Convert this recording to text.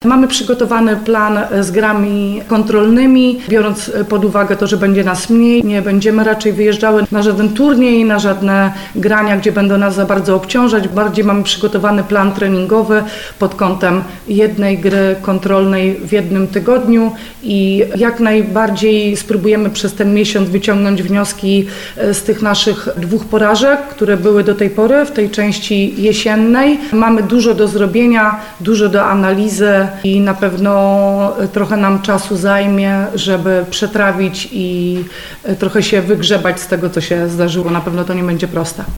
Mamy przygotowany plan z grami kontrolnymi, biorąc pod uwagę to, że będzie nas mniej. Nie będziemy raczej wyjeżdżały na żaden turniej, na żadne grania, gdzie będą nas za bardzo obciążać. Bardziej mamy przygotowany plan treningowy pod kątem jednej gry kontrolnej w jednym tygodniu i jak najbardziej spróbujemy przez ten miesiąc wyciągnąć wnioski z tych naszych 2 porażek, które były do tej pory w tej części jesiennej. Mamy dużo do zrobienia, dużo do analizy i na pewno trochę nam czasu zajmie, żeby przetrawić i trochę się wygrzebać z tego, co się zdarzyło. Na pewno to nie będzie proste.